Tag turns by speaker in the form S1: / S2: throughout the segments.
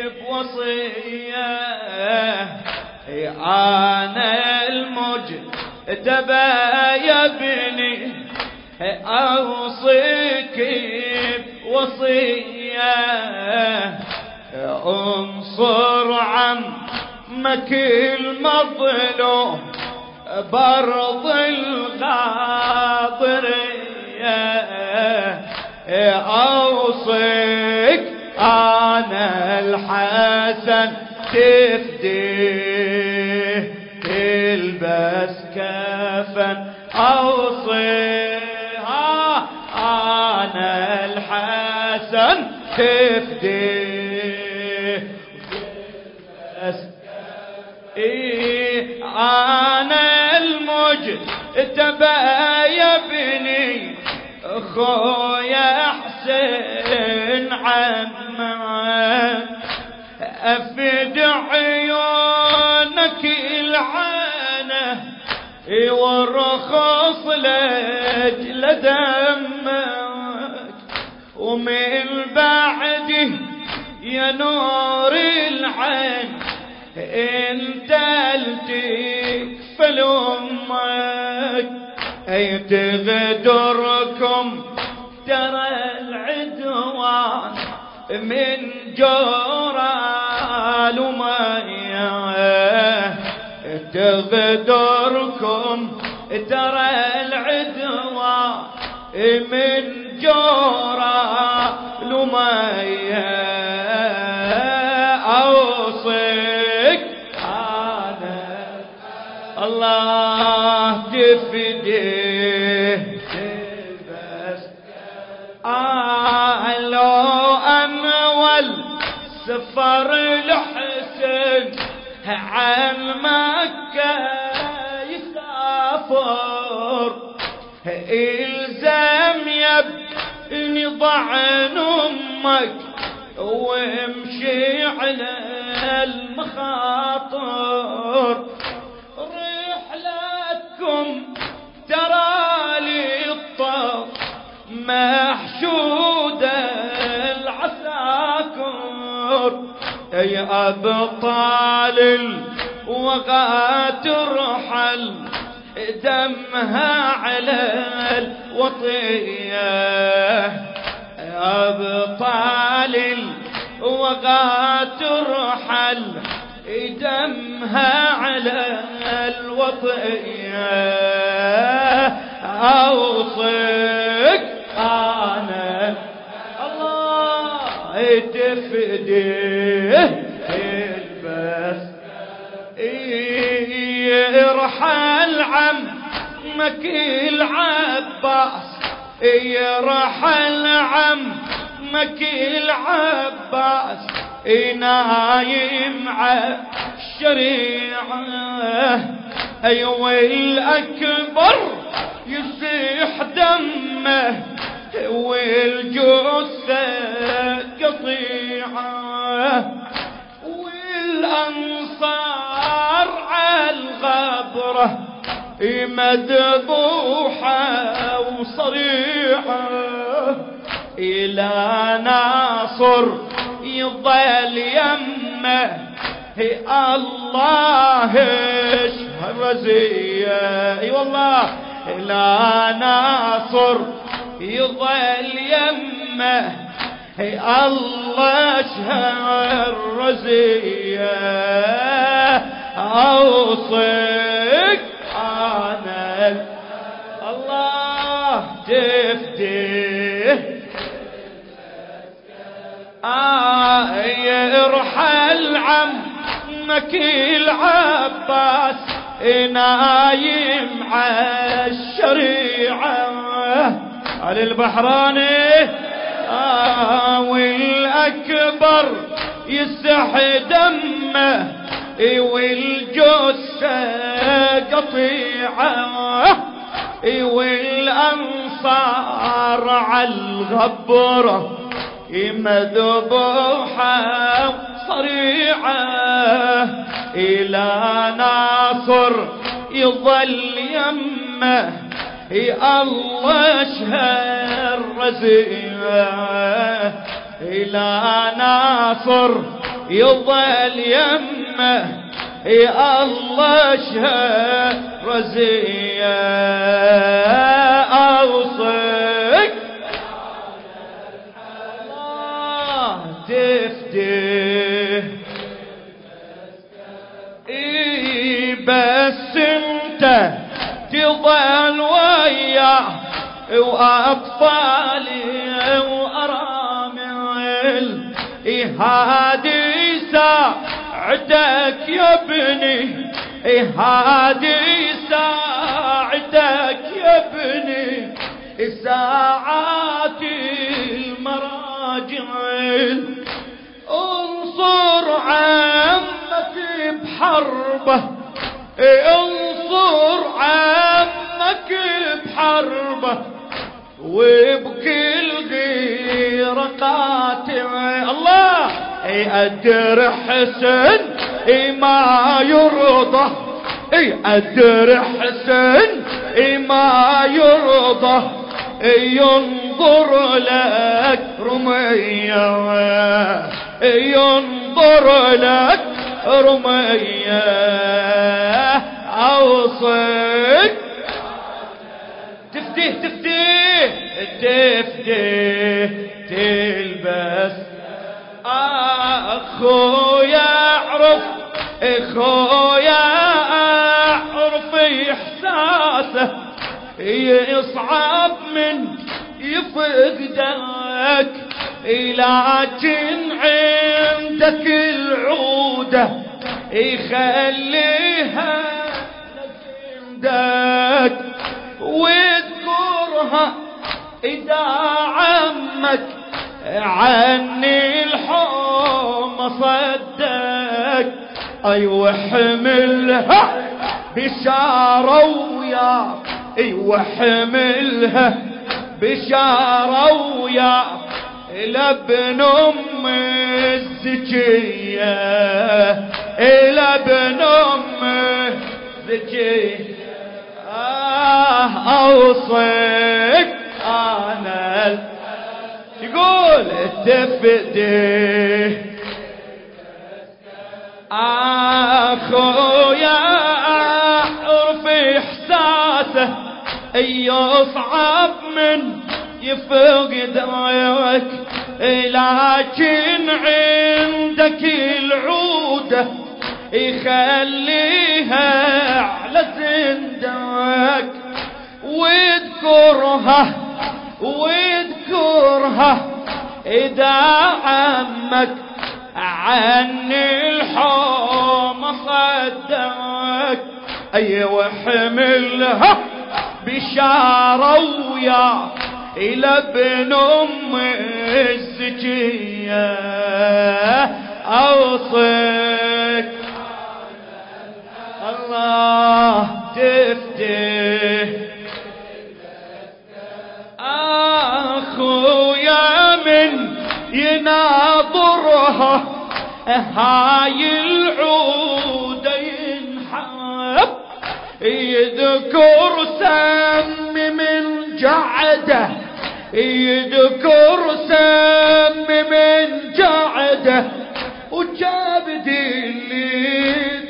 S1: بوصية أنا المجتبى يا ابني أوصيك بوصية انصر عمك المظلوم برض الغاضرية أوصيك أنا الحسن تفديه تلبس كفن أوصيها أنا الحسن تفديه تلبس كفن أنا المجتبى يا ابني خويا حسين عمك أفد عيونك العانة وارخص لأجل دمك ومن بعده يا نور العين انت التكفل امك اي تغدركم ترى العدوان من جورال ومياه تغدركم ترى العدوان من جورال ومياه أوصيك أنا الله تفديه تلبس لو أنول سفر الحسن عن مكة يسافر إلزام يبني ضعن أمك وامشي على المخاطر رحلتكم ترى لي الطف محشودة العساكر يا أبطال الوغى ترحل دمها على الوطية يا أبطال الوغى ترحل دمها على الوطية أوصيك أنا الله تفديه تلبس يرحل عمك العباس يرحل عمك العباس نايم على الشريعة أيوة الأكبر يسيح دمه والجثة قطيعة والأنصار على الغبرة مذبوحة وصريحة إلى ناصر يضل يمه الله الرزية اي والله لا ناصر يضل يمه الله شهر رزية أوصيك أنا الله تفديه يرحل عمك العباس نايم على الشريعة على البحراني والأكبر يسح دمه والجثة قطيعة والأنصار على الغبرة مذبوحة صريعة إلى ناصر يظل يمه الله شهر رزية إلى ناصر يظل يمه يا الله شهر زيه أوصك الله تفديه بس انت تظل وياه وأطفالي وأرامل هادي ساعدك يا ابني هادي ساعدك يا ابني ساعات المراجع انصر عمك بحربه انصر عمك بحربه وبكل غير قاتل الله أدر حسن ما يرضى أدر حسن ما يرضى ينظر لك رمية ينظر لك رمية أوصك تفديه تفديه تفديه تلبس أخويا أعرف أخويا أعرف إحساسه يصعب من يفقدك لكن عندك العودة يخليها عندك واذكرها إذا عمك عني الحوم صدق أيوة حملها بشارة ويا أيوة حملها بشارة ويا لابن أم الزكية لابن أم الزكية أوصيك أنا يقول تفديه أخويا أعرف إحساسه يصعب من يفقدك لكن عندك العودة يخليها على زندك واذكرها واذكرها إذا عمك عني الحوم صدك أيوة حملها بشارة ويا إلى ابن أم الزكية أوصك الله تفديه أخويا من يناظرها هاي العود ينحب يذكر سم من جعده يذكر سم من جعده وجابد اللي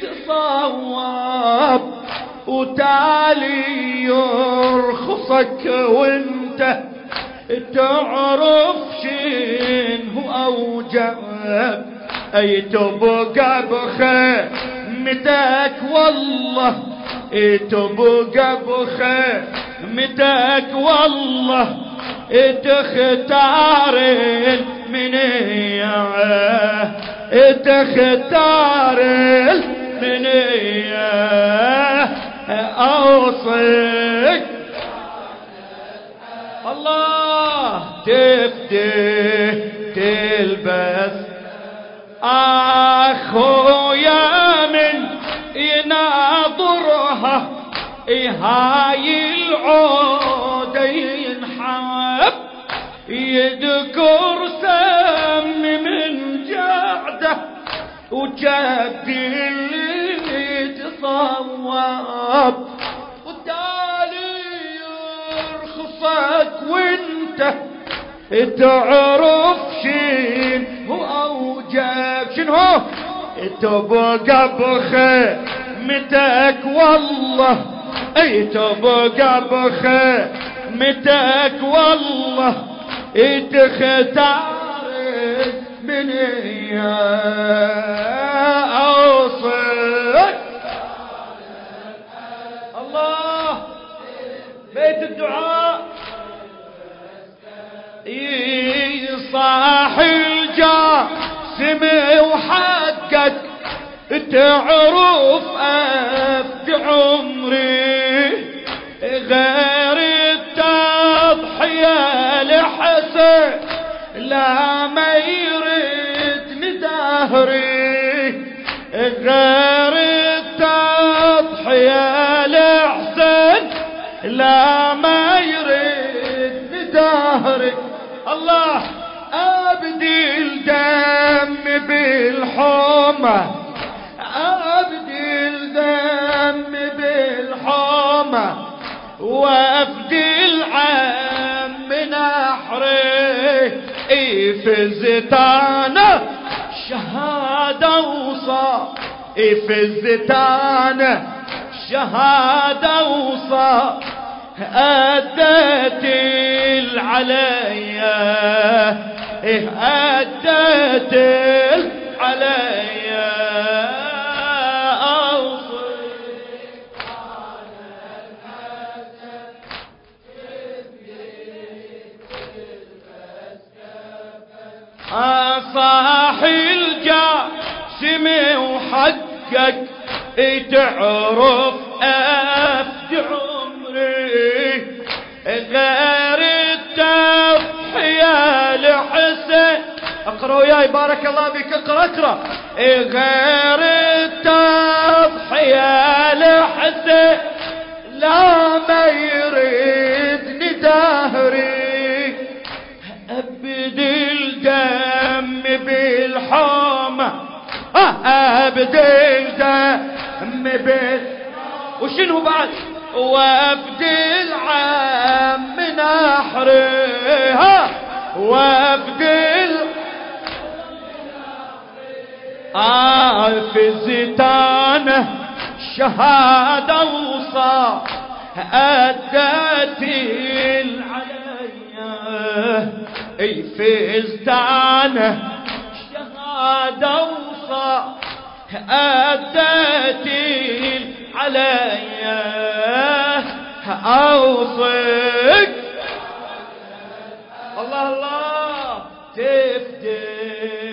S1: تصوب وتالي يرخصك وانت تعرف شنو اوجب اي تبقى بخيمتك والله تبقى بخيمتك والله تختار المنية تختار المنية أوصيك الله تفديه تلبس أخويا من يناظرها هاي العود ينحب يذكر سم من جعده وجد اللي تصوب والتالي يرخصك وانت تعرف شنو اوجب شنو شنو تبقى بخيمتك والله تبقى بخيمتك والله تختار من اوصل الله بيت الدعاء صاح الجاسم وحقك تعرف أفد عمري غير التضحية لحسن لا ما يردني دهري غير التضحية لحسن لا ما يردني دهري الله أبدي الدم بالحمى أبدي الدم بالحمى وأفدي العم نحري فزتانا شهادة وصا فزتانا شهادة وصا أدت العليا أدت العليا أوصيك على الحسن صاحي الجاسم وحقك تعرف أفد عمري غير التضحية لحسن اقرأ وياي بارك الله بك اقرأ غير التضحية لحسن لا ما يردني دهري أبدي الدم بالحمى أبدي الدم وشنو بعد وافدي العم نحرها وافدي في الزتانة شهادة وصا أدت العليا في الزتانة شهادة وصا أدت عليا أوصيك الله الله تفدي